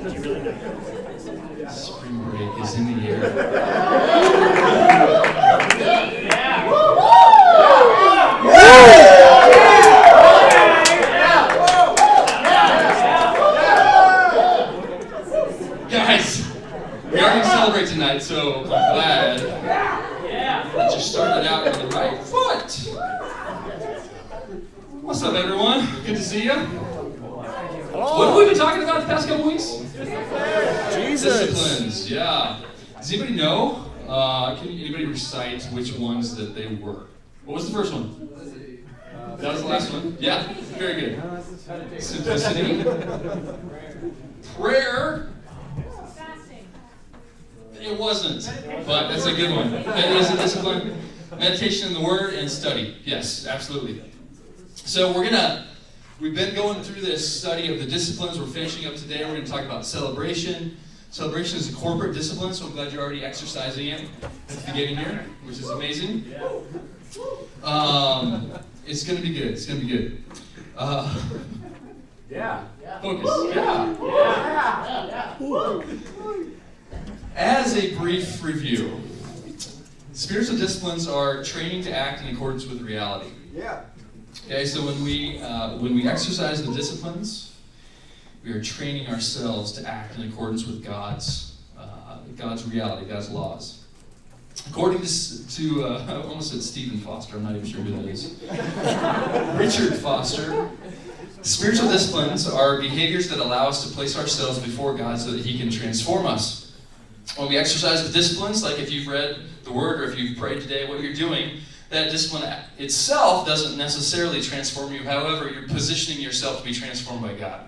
Spring break is in the air. Guys, we are going to celebrate tonight, so I'm glad that you started out on the right foot. What's up, everyone? Good to see you. Hello. What have we been talking about the past couple weeks? Jesus. Disciplines, yeah. Does anybody know? Can anybody recite which ones that they were? What was the first one? That was the last one? Yeah, very good. Simplicity. Prayer. It wasn't, but that's a good one. It is a discipline. Meditation in the Word and study. Yes, absolutely. So we've been going through this study of the disciplines. We're finishing up today. We're going to talk about celebration. Celebration is a corporate discipline, so I'm glad you're already exercising it at the beginning here, which is amazing. It's going to be good. It's going to be good. Yeah. Focus. Yeah. As a brief review, spiritual disciplines are training to act in accordance with reality. Yeah. Okay, so when we exercise the disciplines, we are training ourselves to act in accordance with God's reality, God's laws. According to I almost said Stephen Foster, I'm not even sure who that is. Richard Foster. Spiritual disciplines are behaviors that allow us to place ourselves before God so that He can transform us. When we exercise the disciplines, like if you've read the Word or if you've prayed today, what you're doing, that discipline itself doesn't necessarily transform you. However, you're positioning yourself to be transformed by God.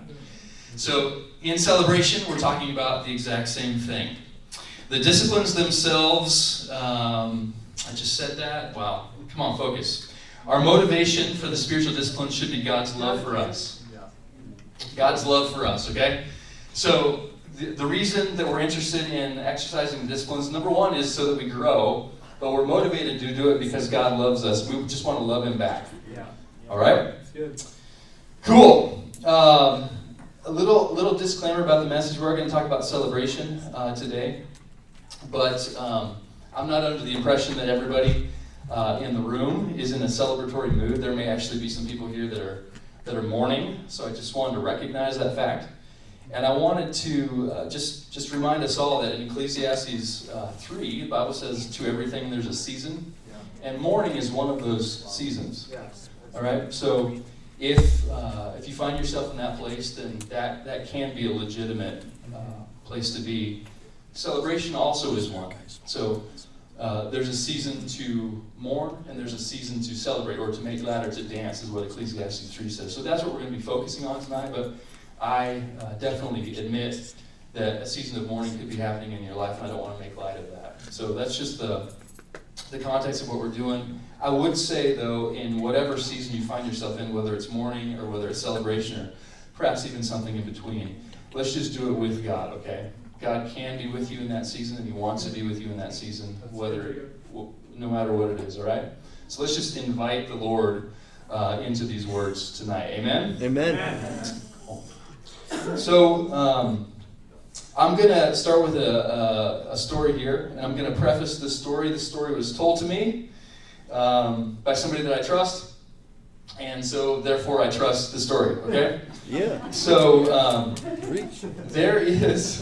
So in celebration, we're talking about the exact same thing. The disciplines themselves, I just said that. Wow. Come on, focus. Our motivation for the spiritual disciplines should be God's love for us. God's love for us, okay? So the reason that we're interested in exercising the disciplines, number one, is so that we grow. But we're motivated to do it because God loves us. We just want to love Him back. Yeah. All right? That's good. Cool. A little disclaimer about the message. We're going to talk about celebration today. But I'm not under the impression that everybody in the room is in a celebratory mood. There may actually be some people here that are mourning. So I just wanted to recognize that fact. And I wanted to just remind us all that in Ecclesiastes 3, the Bible says, to everything there's a season. Yeah. And mourning is one of those seasons. Yes. All right? So if you find yourself in that place, then that can be a legitimate place to be. Celebration also is one. So there's a season to mourn, and there's a season to celebrate, or to make glad, or to dance, is what Ecclesiastes 3 says. So that's what we're going to be focusing on tonight. But I definitely admit that a season of mourning could be happening in your life, and I don't want to make light of that. So that's just the context of what we're doing. I would say, though, in whatever season you find yourself in, whether it's mourning or whether it's celebration or perhaps even something in between, let's just do it with God, okay? God can be with you in that season, and He wants to be with you in that season, no matter what it is, all right? So let's just invite the Lord into these words tonight. Amen? Amen. So I'm going to start with a story here, and I'm going to preface this story. This story was told to me by somebody that I trust, and so therefore I trust the story, okay? Yeah. So there is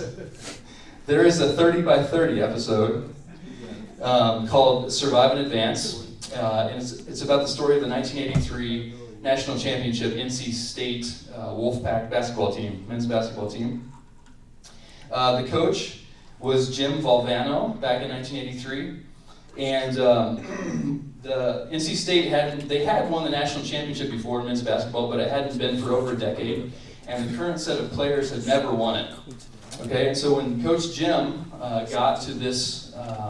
a 30 by 30 episode called Survive and Advance, and it's about the story of the 1983 National Championship NC State Wolfpack basketball team, men's basketball team. The coach was Jim Valvano back in 1983, and the NC State had won the national championship before in men's basketball, but it hadn't been for over a decade, and the current set of players had never won it. Okay, and so when Coach Jim got to this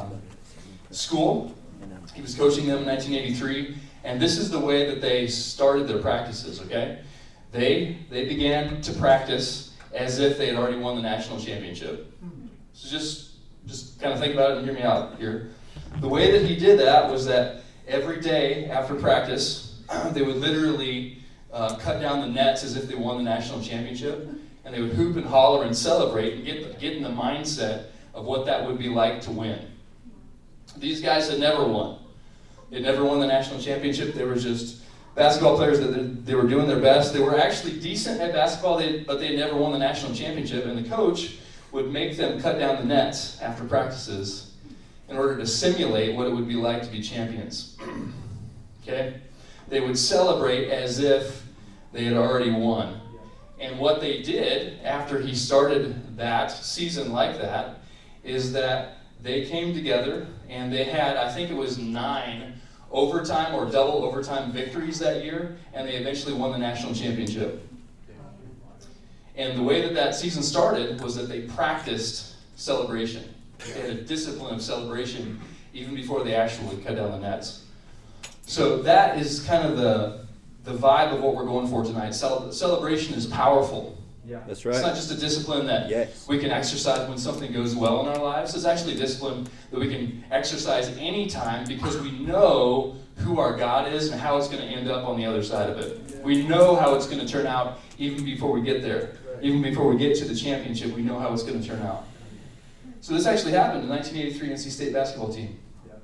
school, he was coaching them in 1983. And this is the way that they started their practices, okay? They began to practice as if they had already won the national championship. So just kind of think about it and hear me out here. The way that he did that was that every day after practice, they would literally cut down the nets as if they won the national championship. and they would hoop and holler and celebrate and get in the mindset of what that would be like to win. These guys had never won. They never won the national championship. They were just basketball players that they were doing their best. They were actually decent at basketball, but they had never won the national championship, and the coach would make them cut down the nets after practices in order to simulate what it would be like to be champions. Okay? They would celebrate as if they had already won. And what they did after he started that season like that is that they came together and they had, I think it was 9 overtime or double overtime victories that year, and they eventually won the national championship. And the way that season started was that they practiced celebration. They had a discipline of celebration even before they actually cut down the nets. So that is kind of the vibe of what we're going for tonight. Celebration is powerful. Yeah, that's right. It's not just a discipline that we can exercise when something goes well in our lives. It's actually a discipline that we can exercise anytime because we know who our God is and how it's going to end up on the other side of it. Yeah. We know how it's going to turn out even before we get there. Right. Even before we get to the championship, we know how it's going to turn out. So this actually happened in the 1983 NC State basketball team. Yeah.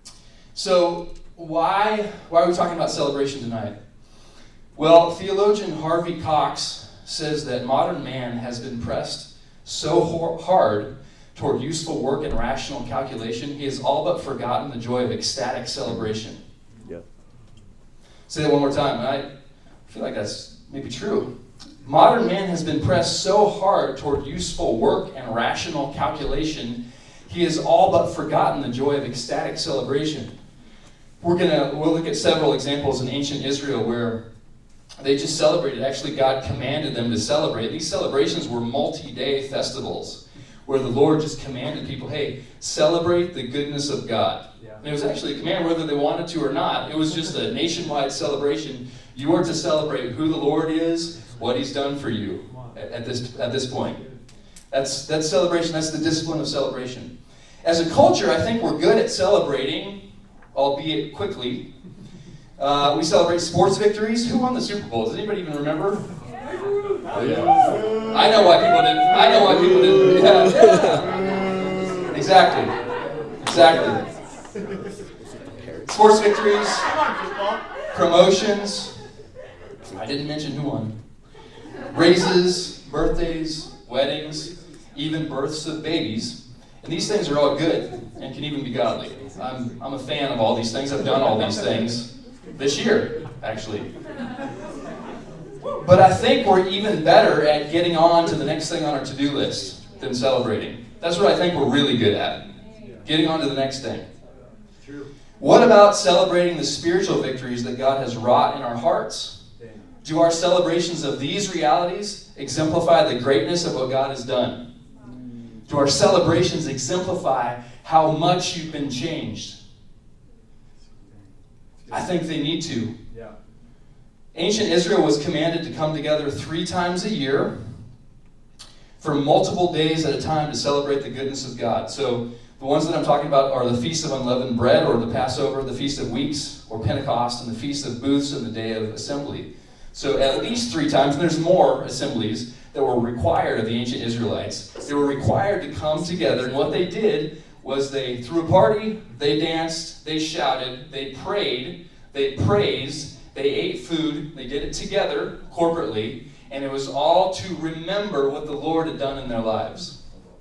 So why are we talking about celebration tonight? Well, theologian Harvey Cox says that modern man has been pressed so hard toward useful work and rational calculation, he has all but forgotten the joy of ecstatic celebration. Yeah. Say that one more time. I feel like that's maybe true. Modern man has been pressed so hard toward useful work and rational calculation, he has all but forgotten the joy of ecstatic celebration. We'll look at several examples in ancient Israel where they just celebrated. Actually, God commanded them to celebrate. These celebrations were multi-day festivals where the Lord just commanded people, hey, celebrate the goodness of God. Yeah. And it was actually a command whether they wanted to or not. It was just a nationwide celebration. You are to celebrate who the Lord is, what He's done for you at this point. That's celebration. That's the discipline of celebration. As a culture, I think we're good at celebrating, albeit quickly. We celebrate sports victories. Who won the Super Bowl? Does anybody even remember? Oh, yeah. I know why people didn't. Yeah. Exactly. Sports victories, promotions. I didn't mention who won. Raises, birthdays, weddings, even births of babies. And these things are all good and can even be godly. I'm a fan of all these things. I've done all these things this year, actually. But I think we're even better at getting on to the next thing on our to-do list than celebrating. That's what I think we're really good at. Getting on to the next thing. What about celebrating the spiritual victories that God has wrought in our hearts? Do our celebrations of these realities exemplify the greatness of what God has done? Do our celebrations exemplify how much you've been changed? I think they need to. Yeah. Ancient Israel was commanded to come together 3 times a year for multiple days at a time to celebrate the goodness of God. So the ones that I'm talking about are the Feast of Unleavened Bread, or the Passover, the Feast of Weeks, or Pentecost, and the Feast of Booths, and the Day of Assembly. So at least 3 times, and there's more assemblies that were required of the ancient Israelites. They were required to come together, and what they did was they threw a party, they danced, they shouted, they prayed, they praised, they ate food, they did it together, corporately, and it was all to remember what the Lord had done in their lives.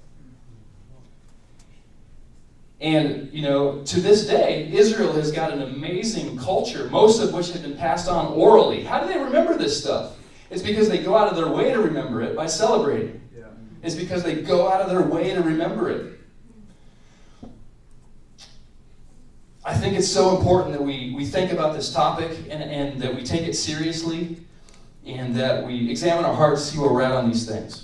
And, to this day, Israel has got an amazing culture, most of which had been passed on orally. How do they remember this stuff? It's because they go out of their way to remember it by celebrating. Yeah. It's because they go out of their way to remember it. I think it's so important that we think about this topic and that we take it seriously and that we examine our hearts, see where we're at on these things.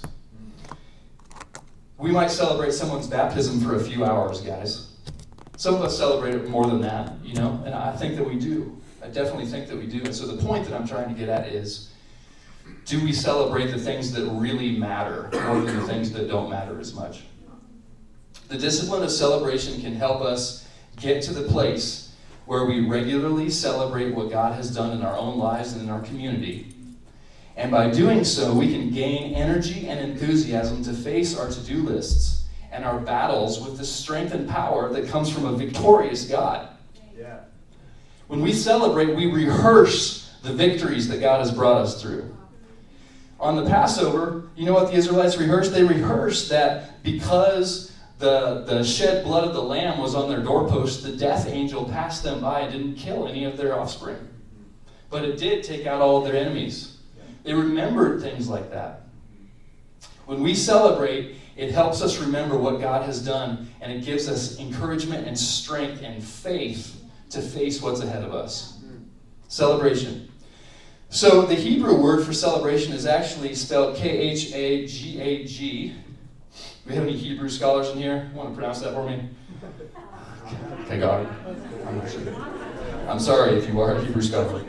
We might celebrate someone's baptism for a few hours, guys. Some of us celebrate it more than that, and I think that we do. I definitely think that we do. And so the point that I'm trying to get at is, do we celebrate the things that really matter more than the things that don't matter as much? The discipline of celebration can help us get to the place where we regularly celebrate what God has done in our own lives and in our community. And by doing so, we can gain energy and enthusiasm to face our to-do lists and our battles with the strength and power that comes from a victorious God. Yeah. When we celebrate, we rehearse the victories that God has brought us through. On the Passover, you know what the Israelites rehearsed? They rehearsed that because the shed blood of the lamb was on their doorpost, the death angel passed them by and didn't kill any of their offspring. But it did take out all of their enemies. They remembered things like that. When we celebrate, it helps us remember what God has done, and it gives us encouragement and strength and faith to face what's ahead of us. Celebration. So the Hebrew word for celebration is actually spelled K-H-A-G-A-G. Do we have any Hebrew scholars in here? Want to pronounce that for me? Okay, got it. I'm not sure. I'm sorry if you are a Hebrew scholar.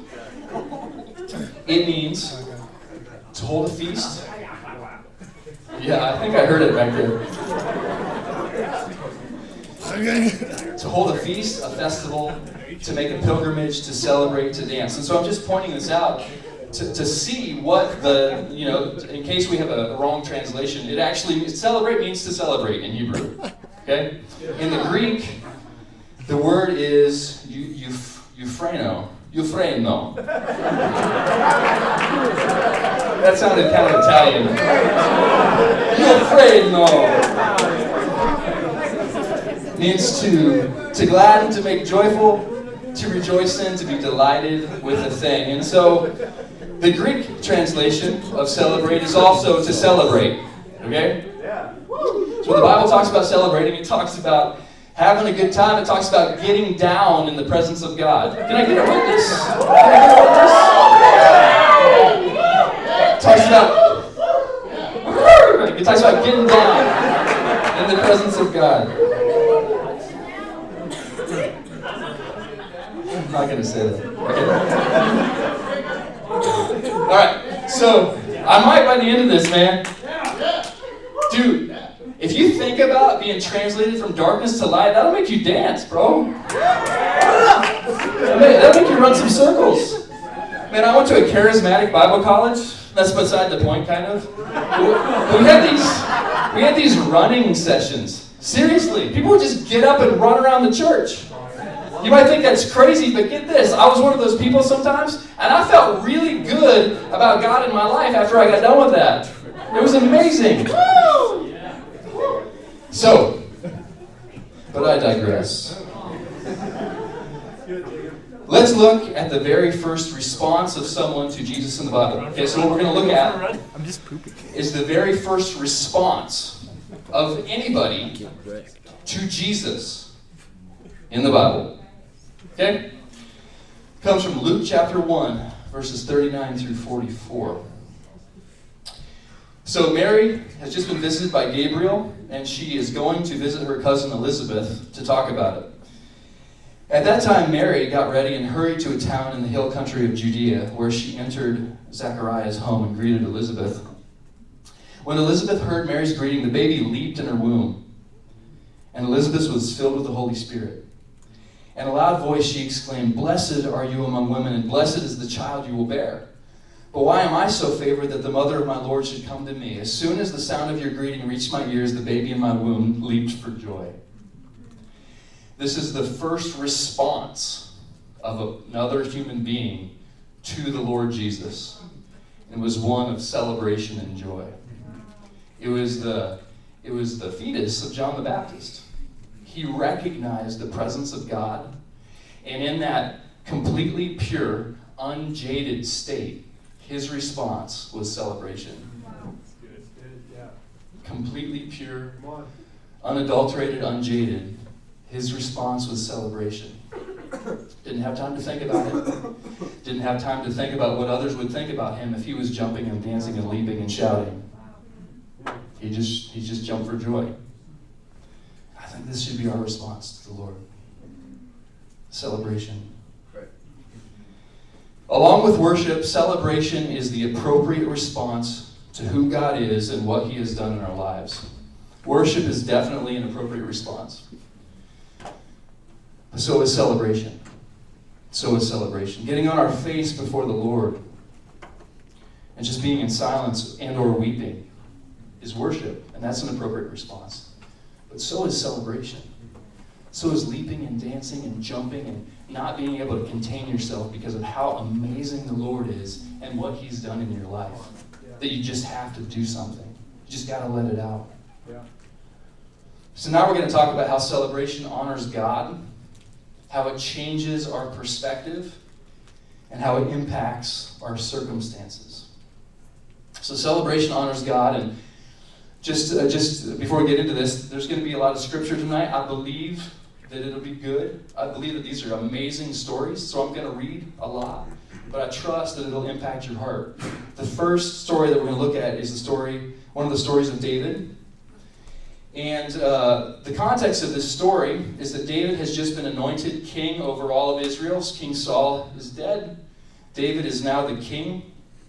It means to hold a feast. Yeah, I think I heard it back there. To hold a feast, a festival, to make a pilgrimage, to celebrate, to dance. And so I'm just pointing this out to see what the, in case we have a wrong translation, it actually, celebrate means to celebrate in Hebrew. Okay? In the Greek, the word is euphreno. Euphreno. That sounded kind of Italian. Euphreno. Means to gladden, to make joyful, to rejoice in, to be delighted with a thing. And so, the Greek translation of celebrate is also to celebrate. Okay? So when the Bible talks about celebrating, it talks about having a good time. It talks about getting down in the presence of God. Can I get a witness? It talks about getting down in the presence of God. I'm not going to say that. Okay. All right. So I might by the end of this, man. Dude. If you think about being translated from darkness to light, that'll make you dance, bro. That'll make you run some circles. Man, I went to a charismatic Bible college. That's beside the point, kind of. But we had these running sessions. Seriously, people would just get up and run around the church. You might think that's crazy, but get this. I was one of those people sometimes, and I felt really good about God in my life after I got done with that. It was amazing. So, but I digress. Let's look at the very first response of someone to Jesus in the Bible. Okay, so what we're going to look at is the very first response of anybody to Jesus in the Bible. Okay? It comes from Luke chapter 1, verses 39 through 44. So Mary has just been visited by Gabriel, and she is going to visit her cousin Elizabeth to talk about it. At that time, Mary got ready and hurried to a town in the hill country of Judea, where she entered Zechariah's home and greeted Elizabeth. When Elizabeth heard Mary's greeting, the baby leaped in her womb, and Elizabeth was filled with the Holy Spirit. In a loud voice she exclaimed, "Blessed are you among women, and blessed is the child you will bear. But why am I so favored that the mother of my Lord should come to me? As soon as the sound of your greeting reached my ears, the baby in my womb leaped for joy." This is the first response of another human being to the Lord Jesus. It was one of celebration and joy. It was the fetus of John the Baptist. He recognized the presence of God, and in that completely pure, unjaded state, his response was celebration. Completely pure, unadulterated, unjaded. His response was celebration. Didn't have time to think about it. Didn't have time to think about what others would think about him if he was jumping and dancing and leaping and shouting. He just jumped for joy. I think this should be our response to the Lord. Celebration. Along with worship, celebration is the appropriate response to who God is and what he has done in our lives. Worship is definitely an appropriate response. But so is celebration. So is celebration. Getting on our face before the Lord. And just being in silence and or weeping is worship, and that's an appropriate response. But so is celebration. So is leaping and dancing and jumping and not being able to contain yourself because of how amazing the Lord is and what He's done in your life. That you just have to do something. You just got to let it out. Yeah. So now we're going to talk about how celebration honors God, how it changes our perspective, and how it impacts our circumstances. So celebration honors God, and just before we get into this, there's going to be a lot of scripture tonight. I believe that it'll be good. I believe that these are amazing stories, so I'm going to read a lot, but I trust that it'll impact your heart. The first story that we're going to look at is one of the stories of David. And the context of this story is that David has just been anointed king over all of Israel. King Saul is dead. David is now the king.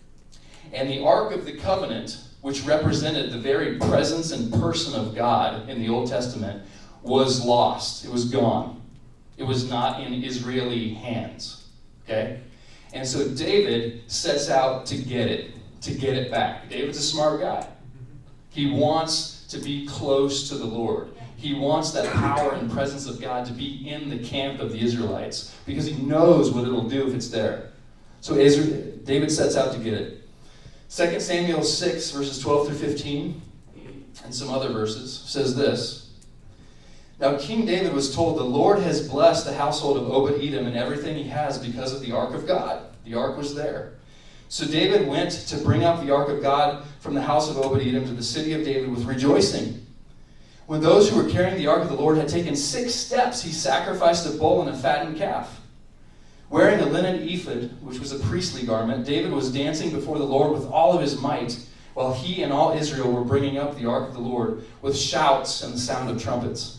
And the Ark of the Covenant, which represented the very presence and person of God in the Old Testament, was lost. It was gone. It was not in Israeli hands. Okay? And so David sets out to get it back. David's a smart guy. He wants to be close to the Lord. He wants that power and presence of God to be in the camp of the Israelites because he knows what it'll do if it's there. So David sets out to get it. 2 Samuel 6, verses 12 through 15, and some other verses, says this. Now King David was told, the Lord has blessed the household of Obed-Edom and everything he has because of the ark of God. The ark was there. So David went to bring up the ark of God from the house of Obed-Edom to the city of David with rejoicing. When those who were carrying the ark of the Lord had taken 6 steps, he sacrificed a bull and a fattened calf. Wearing a linen ephod, which was a priestly garment, David was dancing before the Lord with all of his might, while he and all Israel were bringing up the ark of the Lord with shouts and the sound of trumpets.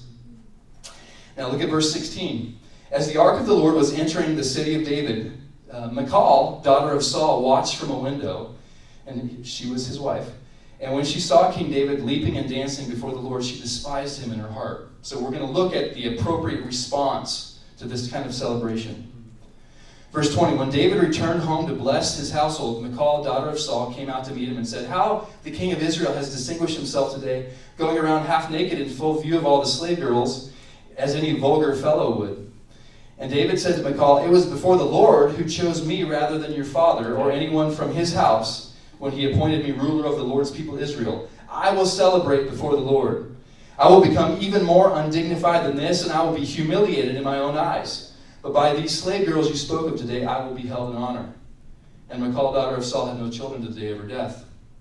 Now look at verse 16. As the ark of the Lord was entering the city of David, Michal, daughter of Saul, watched from a window, and she was his wife. And when she saw King David leaping and dancing before the Lord, she despised him in her heart. So we're going to look at the appropriate response to this kind of celebration. Verse 20, when David returned home to bless his household, Michal, daughter of Saul, came out to meet him and said, how the king of Israel has distinguished himself today, going around half naked in full view of all the slave girls, as any vulgar fellow would. And David said to Michal, it was before the Lord who chose me rather than your father or anyone from his house when he appointed me ruler of the Lord's people Israel. I will celebrate before the Lord. I will become even more undignified than this, and I will be humiliated in my own eyes. But by these slave girls you spoke of today, I will be held in honor. And Michal, daughter of Saul, had no children to the day of her death.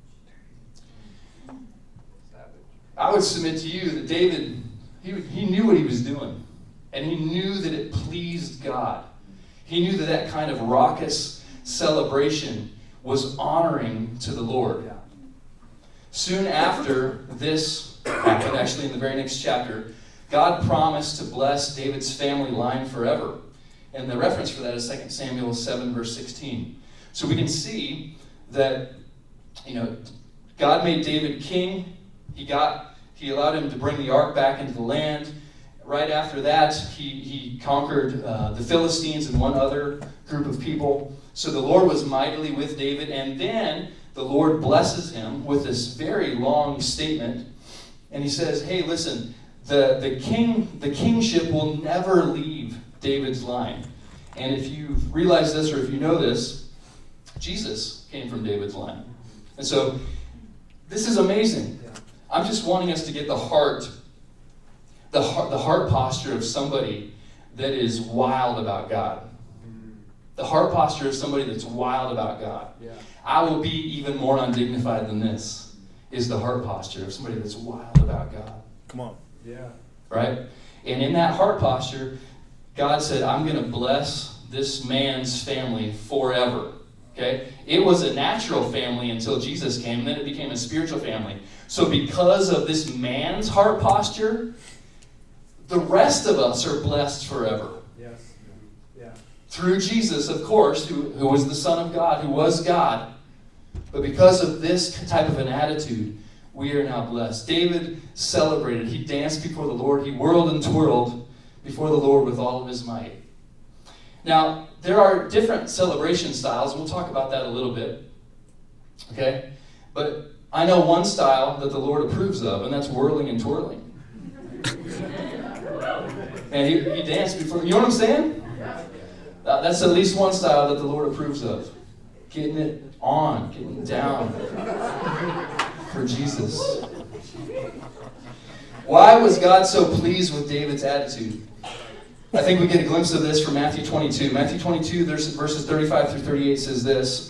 I would submit to you that David, he knew what he was doing. And he knew that it pleased God. He knew that that kind of raucous celebration was honoring to the Lord. Soon after this happened, actually in the very next chapter, God promised to bless David's family line forever. And the reference for that is 2 Samuel 7, verse 16. So we can see that, God made David king. He allowed him to bring the ark back into the land. Right after that, he conquered the Philistines and one other group of people. So the Lord was mightily with David. And then the Lord blesses him with this very long statement. And he says, hey, listen, the kingship will never leave David's line. And if you realize this or if you know this, Jesus came from David's line. And so this is amazing. I'm just wanting us to get the heart posture of somebody that is wild about God. The heart posture of somebody that's wild about God. Yeah. I will be even more undignified than this is the heart posture of somebody that's wild about God. Come on. Yeah. Right? And in that heart posture, God said, I'm going to bless this man's family forever. Okay? It was a natural family until Jesus came, and then it became a spiritual family. So because of this man's heart posture, the rest of us are blessed forever. Yes. Yeah. Through Jesus, of course, who was the Son of God, who was God. But because of this type of an attitude, we are now blessed. David celebrated. He danced before the Lord. He whirled and twirled before the Lord with all of his might. Now, there are different celebration styles. We'll talk about that a little bit. Okay? But I know one style that the Lord approves of, and that's whirling and twirling. And he danced before, you know what I'm saying? That's at least one style that the Lord approves of. Getting it on, getting down for Jesus. Why was God so pleased with David's attitude? I think we get a glimpse of this from Matthew 22. Matthew 22, verses 35 through 38 says this.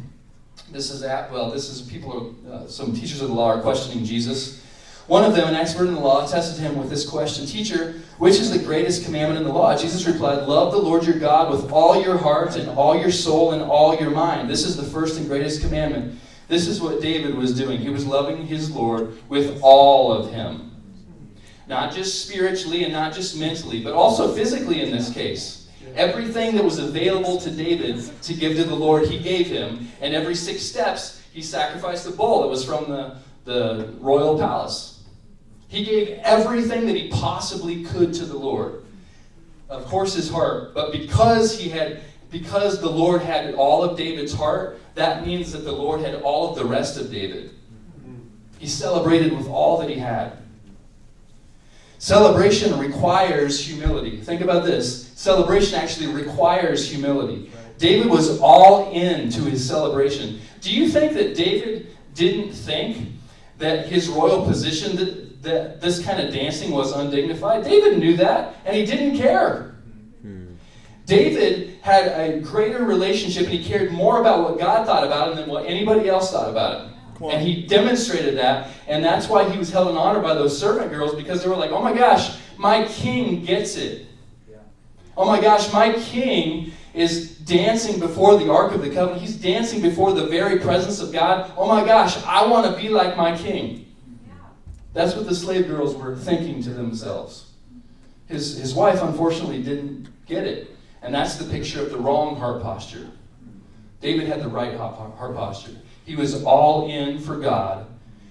Some teachers of the law are questioning Jesus. One of them, an expert in the law, tested him with this question: Teacher, which is the greatest commandment in the law? Jesus replied, love the Lord your God with all your heart and all your soul and all your mind. This is the first and greatest commandment. This is what David was doing. He was loving his Lord with all of him. Not just spiritually and not just mentally, but also physically in this case. Everything that was available to David to give to the Lord, he gave him. And every 6 steps, he sacrificed a bull that was from the royal palace. He gave everything that he possibly could to the Lord. Of course, his heart. But because the Lord had all of David's heart, that means that the Lord had all of the rest of David. He celebrated with all that he had. Celebration requires humility. Think about this. Celebration actually requires humility. David was all in to his celebration. Do you think that David didn't think that his royal position, that this kind of dancing was undignified? David knew that, and he didn't care. David had a greater relationship, and he cared more about what God thought about him than what anybody else thought about him. And he demonstrated that, and that's why he was held in honor by those servant girls, because they were like, oh my gosh, my king gets it. Oh my gosh, my king is dancing before the Ark of the Covenant. He's dancing before the very presence of God. Oh my gosh, I want to be like my king. That's what the slave girls were thinking to themselves. His wife, unfortunately, didn't get it. And that's the picture of the wrong heart posture. David had the right heart posture. He was all in for God.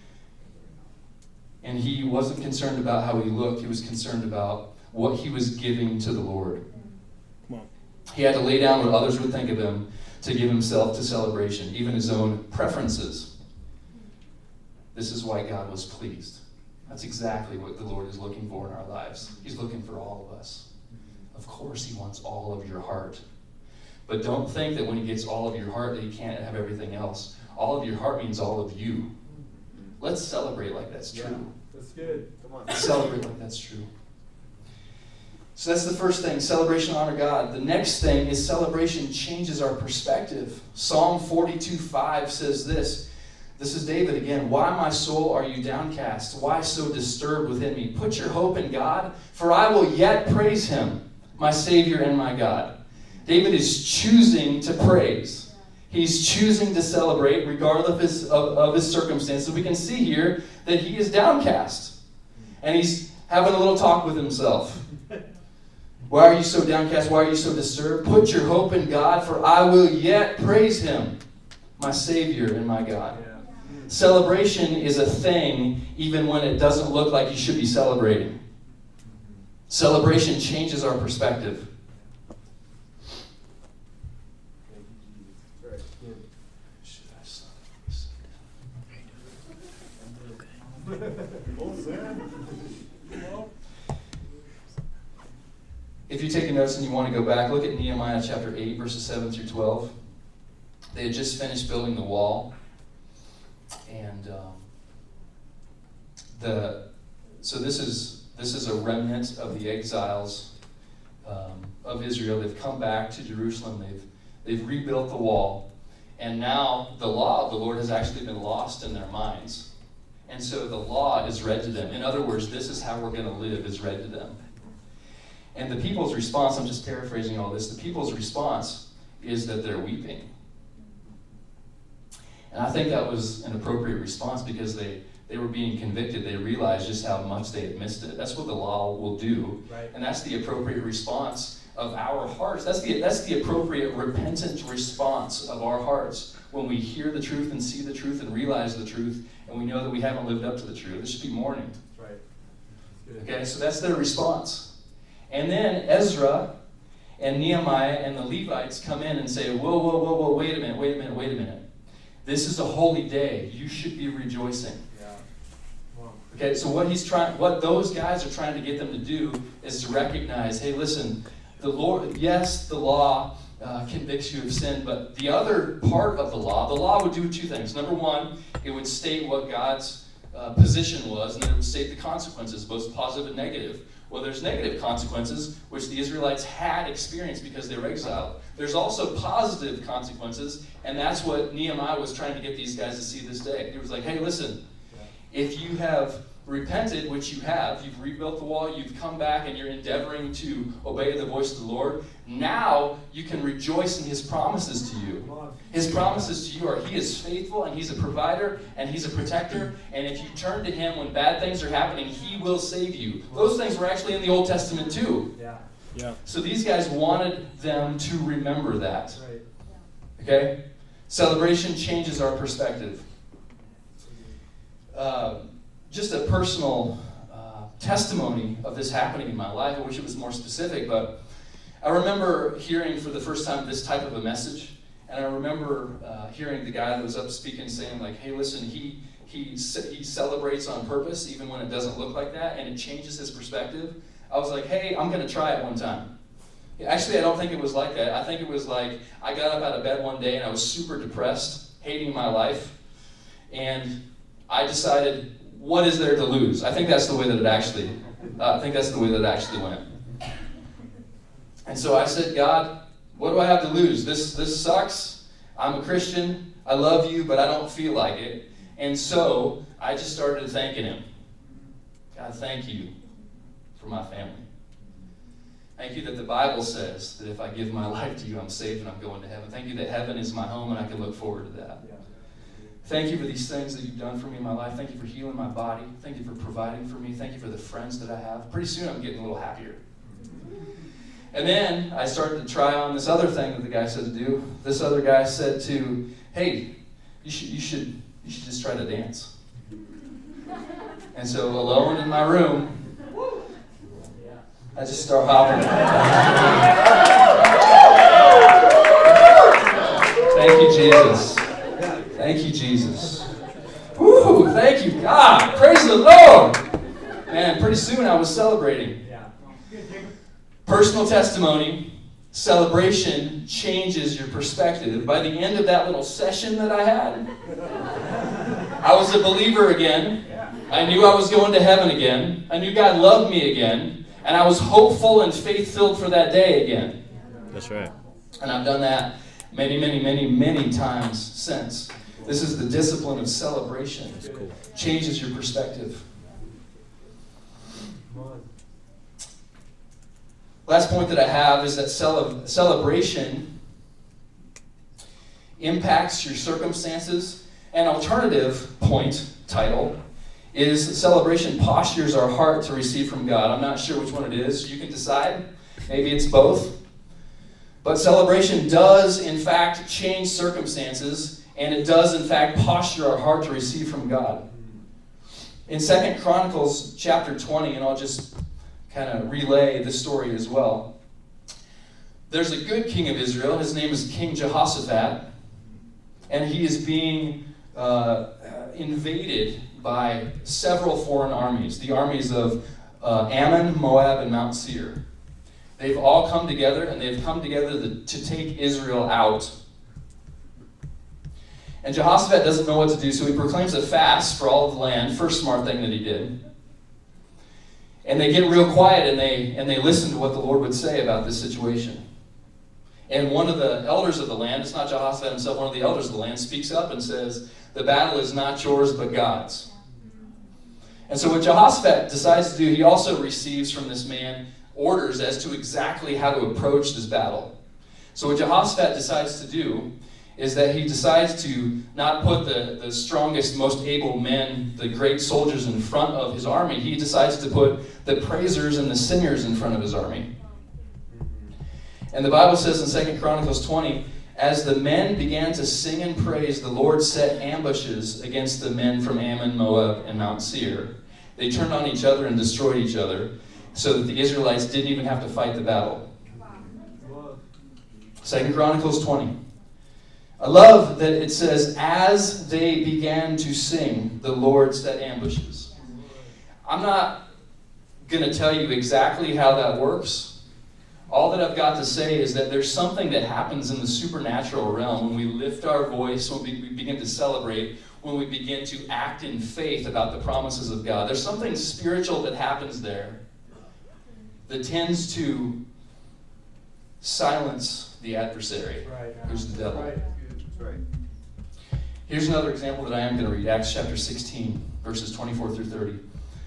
And he wasn't concerned about how he looked. He was concerned about what he was giving to the Lord. He had to lay down what others would think of him to give himself to celebration, even his own preferences. This is why God was pleased. That's exactly what the Lord is looking for in our lives. He's looking for all of us. Of course, he wants all of your heart. But don't think that when he gets all of your heart that he can't have everything else. All of your heart means all of you. Let's celebrate like that's true. Yeah, that's good. Come on. Let's celebrate like that's true. So that's the first thing, celebration, honor God. The next thing is celebration changes our perspective. Psalm 42:5 says this. This is David again. Why, my soul, are you downcast? Why so disturbed within me? Put your hope in God, for I will yet praise him, my Savior and my God. David is choosing to praise. He's choosing to celebrate regardless of his circumstances. We can see here that he is downcast. And he's having a little talk with himself. Why are you so downcast? Why are you so disturbed? Put your hope in God, for I will yet praise him, my Savior and my God. Yeah. Celebration is a thing even when it doesn't look like you should be celebrating. Celebration changes our perspective. If you're taking notes and you want to go back, look at Nehemiah chapter 8, verses 7 through 12. They had just finished building the wall. And so this is a remnant of the exiles of Israel. They've come back to Jerusalem. They've rebuilt the wall. And now the law of the Lord has actually been lost in their minds. And so the law is read to them. In other words, this is how we're going to live is read to them. And the people's response, I'm just paraphrasing all this, the people's response is that they're weeping. And I think that was an appropriate response because they were being convicted. They realized just how much they had missed it. That's what the law will do. Right. And that's the appropriate response of our hearts. That's the appropriate repentant response of our hearts when we hear the truth and see the truth and realize the truth and we know that we haven't lived up to the truth. It should be mourning. That's right. Okay, so that's their response. And then Ezra and Nehemiah and the Levites come in and say, whoa, wait a minute. This is a holy day. You should be rejoicing. Yeah. Come on. Okay, so what those guys are trying to get them to do is to recognize, hey, listen, the Lord, yes, the law convicts you of sin, but the other part of the law would do two things. Number one, it would state what God's position was, and then it would state the consequences, both positive and negative. Well, there's negative consequences, which the Israelites had experienced because they were exiled. There's also positive consequences, and that's what Nehemiah was trying to get these guys to see this day. He was like, hey, listen, if you have repented, which you have, you've rebuilt the wall, you've come back and you're endeavoring to obey the voice of the Lord, now you can rejoice in his promises to you. His promises to you are he is faithful and he's a provider and he's a protector, and if you turn to him when bad things are happening, he will save you. Those things were actually in the Old Testament too. Yeah. So these guys wanted them to remember that. Right. Okay? Celebration changes our perspective. Just a personal testimony of this happening in my life. I wish it was more specific, but I remember hearing for the first time this type of a message, and I remember hearing the guy that was up speaking saying, like, hey, listen, he celebrates on purpose even when it doesn't look like that, and it changes his perspective. I was like, hey, I'm going to try it one time. Actually, I don't think it was like that. I think it was like I got up out of bed one day and I was super depressed, hating my life, and I decided, what is there to lose? I think that's the way that it actually went. And so I said, God, what do I have to lose? This sucks. I'm a Christian. I love you, but I don't feel like it. And so I just started thanking him. God, thank you for my family. Thank you that the Bible says that if I give my life to you, I'm saved and I'm going to heaven. Thank you that heaven is my home and I can look forward to that. Thank you for these things that you've done for me in my life. Thank you for healing my body. Thank you for providing for me. Thank you for the friends that I have. Pretty soon I'm getting a little happier. And then I started to try on this other thing that the guy said to do. This other guy said to, hey, you should just try to dance. And so alone in my room, I just start hopping. Thank you, Jesus. Thank you, Jesus. Woo! Thank you, God. Praise the Lord. Man, pretty soon I was celebrating. Personal testimony, celebration changes your perspective. By the end of that little session that I had, I was a believer again. I knew I was going to heaven again. I knew God loved me again. And I was hopeful and faith-filled for that day again. That's right. And I've done that many, many, many, many times since. This is the discipline of celebration. That's cool. Changes your perspective. Last point that I have is that celebration impacts your circumstances. An alternative point title is celebration postures our heart to receive from God. I'm not sure which one it is. You can decide. Maybe it's both. But celebration does, in fact, change circumstances, and it does, in fact, posture our heart to receive from God. In 2 Chronicles chapter 20, and I'll just kind of relay the story as well. There's a good king of Israel. His name is King Jehoshaphat, and he is being invaded by several foreign armies, the armies of Ammon, Moab, and Mount Seir. They've all come together, and they've come together to take Israel out. And Jehoshaphat doesn't know what to do, so he proclaims a fast for all of the land. First smart thing that he did. And they get real quiet, and they listen to what the Lord would say about this situation. And one of the elders of the land, it's not Jehoshaphat himself, one of the elders of the land speaks up and says, the battle is not yours, but God's. And so what Jehoshaphat decides to do, he also receives from this man orders as to exactly how to approach this battle. So what Jehoshaphat decides to do is that he decides to not put the strongest, most able men, the great soldiers in front of his army. He decides to put the praisers and the singers in front of his army. And the Bible says in 2 Chronicles 20, as the men began to sing and praise, the Lord set ambushes against the men from Ammon, Moab, and Mount Seir. They turned on each other and destroyed each other, so that the Israelites didn't even have to fight the battle. 2 Chronicles 20. I love that it says, as they began to sing, the Lord set ambushes. I'm not going to tell you exactly how that works. All that I've got to say is that there's something that happens in the supernatural realm when we lift our voice, when we begin to celebrate, when we begin to act in faith about the promises of God. There's something spiritual that happens there that tends to silence the adversary, who's the devil. Right. Here's another example that I am going to read, Acts chapter 16, verses 24 through 30.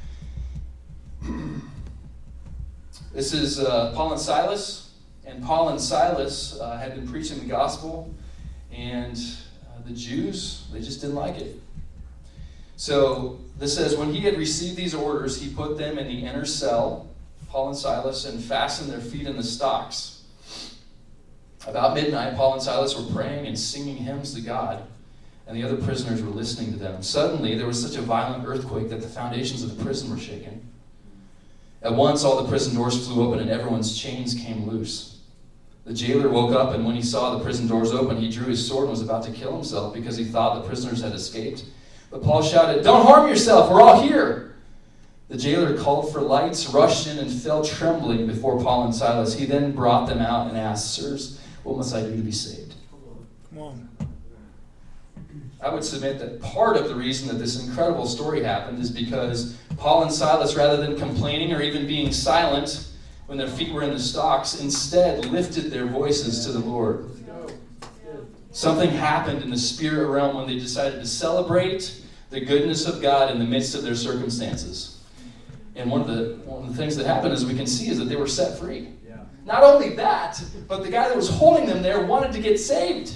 This is Paul and Silas, and Paul and Silas had been preaching the gospel, and the Jews, they just didn't like it. So this says, when he had received these orders, he put them in the inner cell, Paul and Silas, and fastened their feet in the stocks. About midnight, Paul and Silas were praying and singing hymns to God, and the other prisoners were listening to them. Suddenly, there was such a violent earthquake that the foundations of the prison were shaken. At once, all the prison doors flew open, and everyone's chains came loose. The jailer woke up, and when he saw the prison doors open, he drew his sword and was about to kill himself because he thought the prisoners had escaped. But Paul shouted, "Don't harm yourself, we're all here!" The jailer called for lights, rushed in, and fell trembling before Paul and Silas. He then brought them out and asked, "Sirs, what must I do to be saved?" Come on. I would submit that part of the reason that this incredible story happened is because Paul and Silas, rather than complaining or even being silent when their feet were in the stocks, instead lifted their voices to the Lord. Something happened in the spirit realm when they decided to celebrate the goodness of God in the midst of their circumstances. And one of the things that happened, as we can see, is that they were set free. Yeah. Not only that, but the guy that was holding them there wanted to get saved.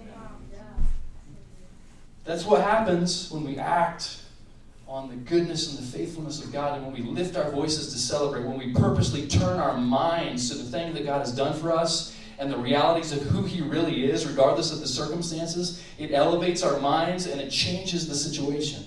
That's what happens when we act on the goodness and the faithfulness of God, and when we lift our voices to celebrate, when we purposely turn our minds to the thing that God has done for us and the realities of who He really is, regardless of the circumstances. It elevates our minds and it changes the situation.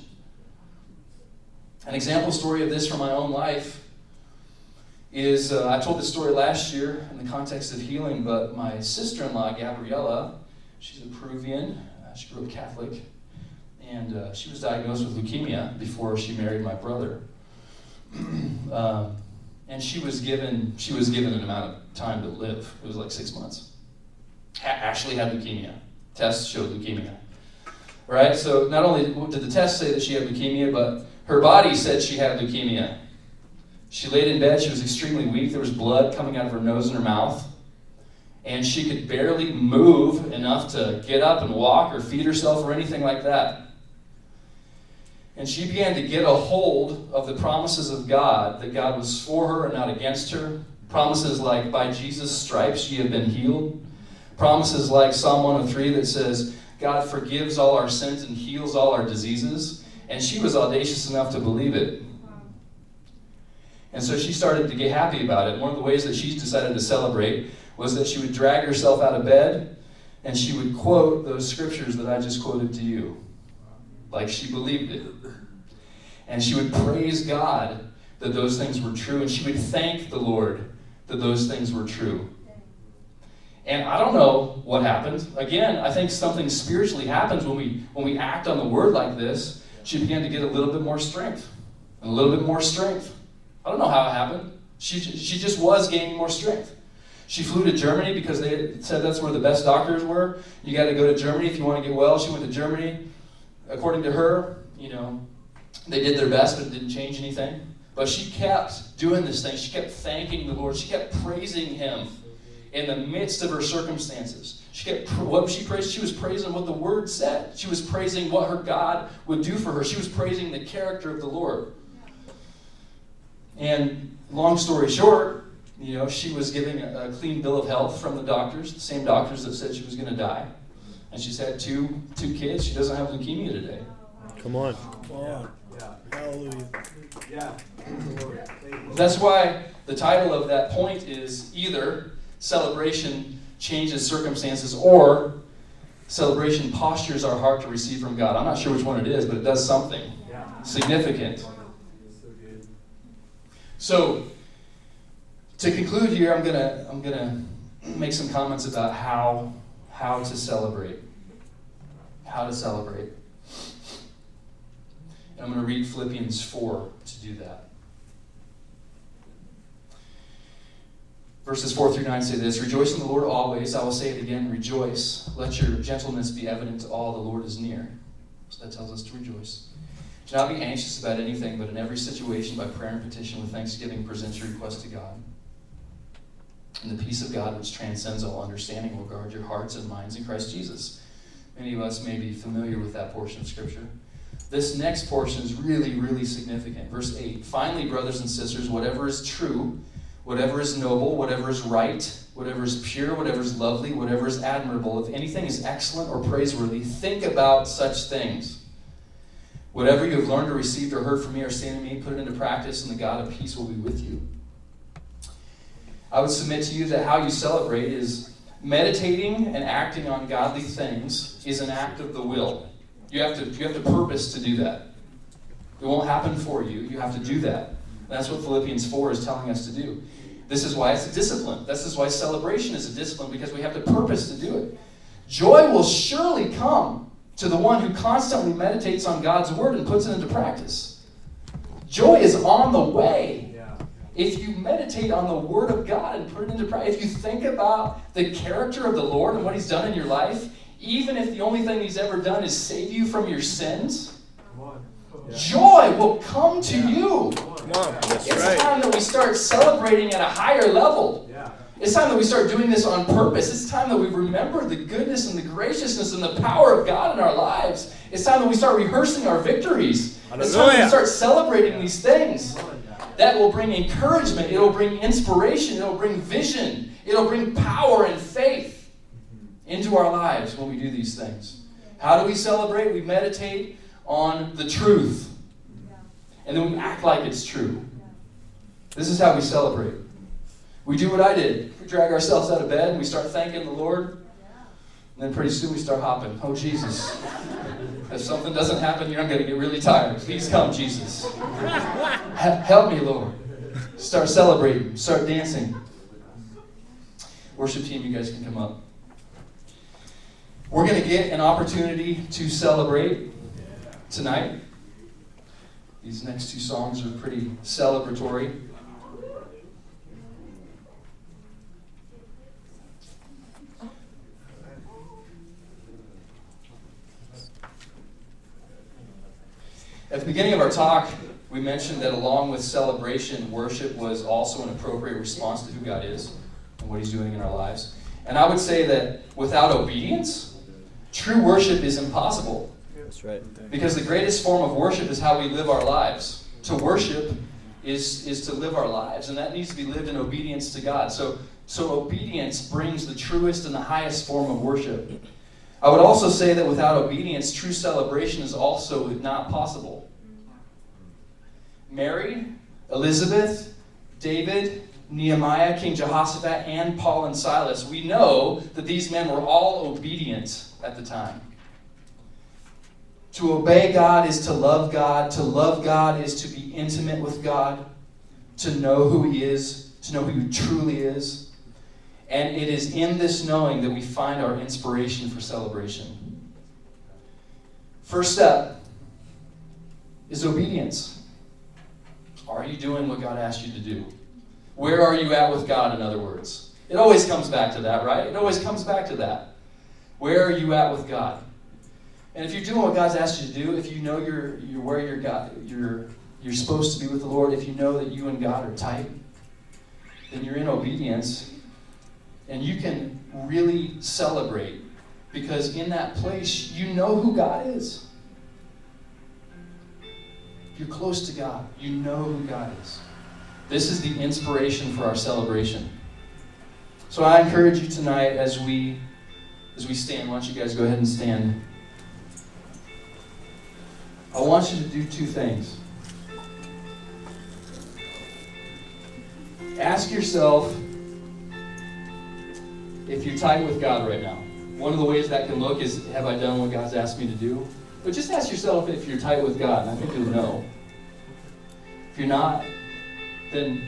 An example story of this from my own life is, I told this story last year in the context of healing, but my sister-in-law, Gabriella, she's a Peruvian, she grew up Catholic, and she was diagnosed with leukemia before she married my brother. And she was given an amount of time to live. It was like 6 months. Ashley had leukemia. Tests showed leukemia. Right? So not only did the test say that she had leukemia, but her body said she had leukemia. She laid in bed. She was extremely weak. There was blood coming out of her nose and her mouth. And she could barely move enough to get up and walk or feed herself or anything like that. And she began to get a hold of the promises of God, that God was for her and not against her. Promises like, by Jesus' stripes ye have been healed. Promises like Psalm 103 that says, God forgives all our sins and heals all our diseases. And she was audacious enough to believe it. And so she started to get happy about it. One of the ways that she decided to celebrate was that she would drag herself out of bed and she would quote those scriptures that I just quoted to you. Like she believed it. And she would praise God that those things were true, and she would thank the Lord that those things were true. And I don't know what happened. Again, I think something spiritually happens when we act on the word like this. She began to get a little bit more strength. And a little bit more strength. I don't know how it happened. She just was gaining more strength. She flew to Germany because they said that's where the best doctors were. You got to go to Germany if you want to get well. She went to Germany. According to her, they did their best, but it didn't change anything. But she kept doing this thing. She kept thanking the Lord. She kept praising Him in the midst of her circumstances. What she praised? She was praising what the Word said. She was praising what her God would do for her. She was praising the character of the Lord. And long story short, she was giving a clean bill of health from the doctors, the same doctors that said she was going to die. And she's had two kids. She doesn't have leukemia today. Come on. Yeah. Hallelujah. Yeah. That's why the title of that point is either celebration changes circumstances or celebration postures our heart to receive from God. I'm not sure which one it is, but it does something significant. So, to conclude here, I'm gonna make some comments about how to celebrate. how to celebrate. And I'm going to read Philippians 4 to do that. Verses 4 through 9 say this: Rejoice in the Lord always. I will say it again, rejoice. Let your gentleness be evident to all. The Lord is near. So that tells us to rejoice. Do not be anxious about anything, but in every situation, by prayer and petition with thanksgiving, present your request to God. And the peace of God, which transcends all understanding, will guard your hearts and minds in Christ Jesus. Many of us may be familiar with that portion of Scripture. This next portion is really, really significant. Verse 8, Finally, brothers and sisters, whatever is true, whatever is noble, whatever is right, whatever is pure, whatever is lovely, whatever is admirable, if anything is excellent or praiseworthy, think about such things. Whatever you have learned or received or heard from me or seen in me, put it into practice, and the God of peace will be with you. I would submit to you that how you celebrate is meditating and acting on godly things is an act of the will. You have to purpose to do that. It won't happen for you. You have to do that. That's what Philippians 4 is telling us to do. This is why it's a discipline. This is why celebration is a discipline, because we have to purpose to do it. Joy will surely come to the one who constantly meditates on God's word and puts it into practice. Joy is on the way. If you meditate on the word of God and put it into practice, if you think about the character of the Lord and what he's done in your life, even if the only thing he's ever done is save you from your sins, joy will come to you. Come on. That's It's right. time that we start celebrating at a higher level. It's time that we start doing this on purpose. It's time that we remember the goodness and the graciousness and the power of God in our lives. It's time that we start rehearsing our victories. It's time that we start celebrating these things. That will bring encouragement. It'll bring inspiration. It'll bring vision. It'll bring power and faith into our lives when we do these things. How do we celebrate? We meditate on the truth. And then we act like it's true. This is how we celebrate. We do what I did. We drag ourselves out of bed and we start thanking the Lord. And then pretty soon we start hopping. Oh, Jesus. If something doesn't happen here, I'm going to get really tired. Please come, Jesus. Help me, Lord. Start celebrating. Start dancing. Worship team, you guys can come up. We're going to get an opportunity to celebrate tonight. These next two songs are pretty celebratory. At the beginning of our talk, we mentioned that along with celebration, worship was also an appropriate response to who God is and what he's doing in our lives. And I would say that without obedience, true worship is impossible. That's right. Because the greatest form of worship is how we live our lives. To worship is to live our lives, and that needs to be lived in obedience to God. So obedience brings the truest and the highest form of worship. I would also say that without obedience, true celebration is also not possible. Mary, Elizabeth, David, Nehemiah, King Jehoshaphat, and Paul and Silas, we know that these men were all obedient at the time. To obey God is to love God. To love God is to be intimate with God. To know who he is. To know who he truly is. And it is in this knowing that we find our inspiration for celebration. First step is obedience. Are you doing what God asked you to do? Where are you at with God, in other words? It always comes back to that, right? It always comes back to that. Where are you at with God? And if you're doing what God's asked you to do, if you know you're where you're supposed to be with the Lord, if you know that you and God are tight, then you're in obedience. And you can really celebrate, because in that place, you know who God is. If you're close to God, you know who God is. This is the inspiration for our celebration. So I encourage you tonight as we stand. Why don't you guys go ahead and stand? I want you to do two things. Ask yourself if you're tight with God right now. One of the ways that can look is, have I done what God's asked me to do? But just ask yourself if you're tight with God, and I think you'll know. If you're not, then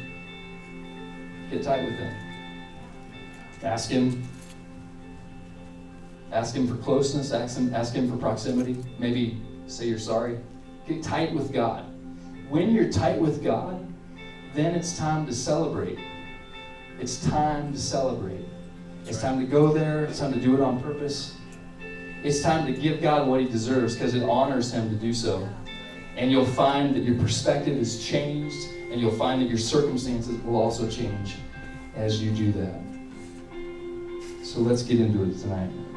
get tight with him. Ask him Ask Him for closeness, ask him for proximity. Maybe say you're sorry. Get tight with God. When you're tight with God, then it's time to celebrate. It's time to celebrate. It's time to go there. It's time to do it on purpose. It's time to give God what He deserves because it honors Him to do so. And you'll find that your perspective is changed, and you'll find that your circumstances will also change as you do that. So let's get into it tonight.